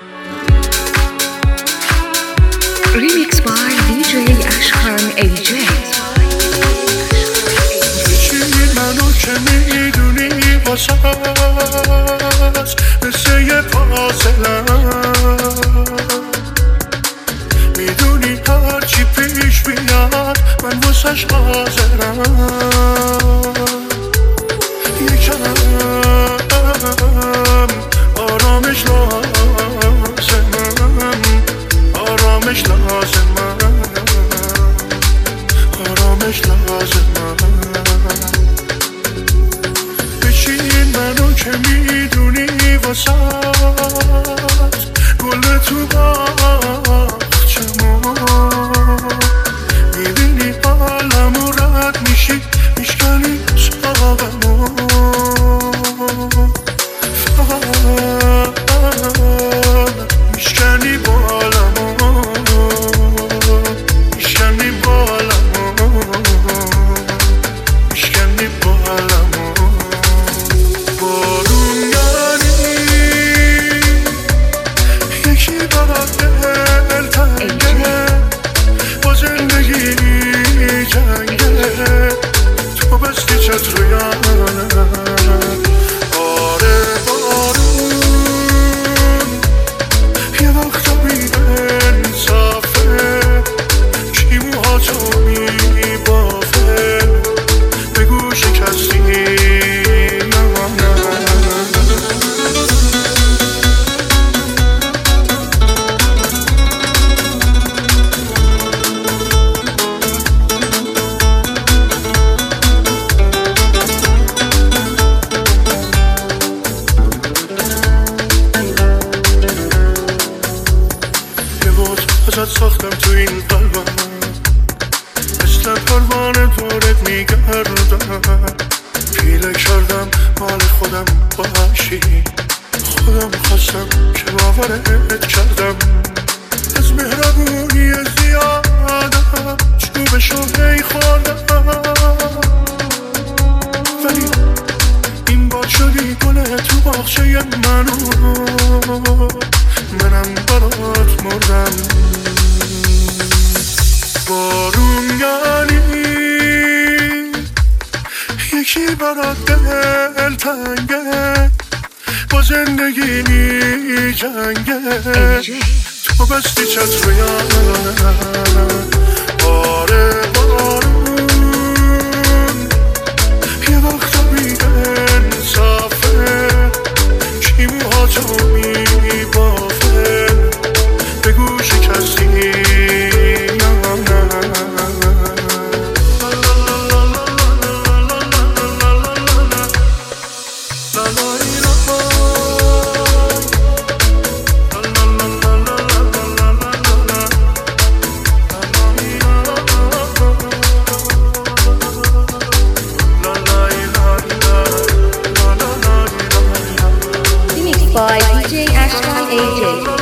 Remix by DJ Ashkan AJ. بچین منو که میدونی واسه مثل یه فاصلم، میدونی هرچی پیش بیاد من واسش حاضرم. یکم آرامش لازمم، آرامش لازمم، آرامش لازمم. بچین منو که میدونی واسات گل تو باغچمون، میبینی حالمو رد میشی میشکنی ساقمو، میشکنی بالمو، میشکنی بالمو، میشکنی بالمو. بارون یعنی یکی برات دل تنگه، با زندگی جنگه، تو بستی چتر یانه. آره بارون یه وقتا بی‌انصافه، کی موهاتو میبافه، بگو شکستی یا نه. یه بود ازت ساختم تو این قلبم، مثل پروانه دورت میگردم، پیله کردم مال خودم باشی، خودم خواستم که باورت کردم. از مهربونی زیادم چوبشو هی خوردم، ولی این بار شدی گل تو باغچه منو، منم برات مردم. بارون یعنی یکی برات دل تنگه، با زندگی می جنگه، تو بستی چتر یانه. آره بارون یه وقتا بی‌انصافه، کی موهاتو میبافه، بگو شکستی یا نه. Remix by DJ Ashkan AJ.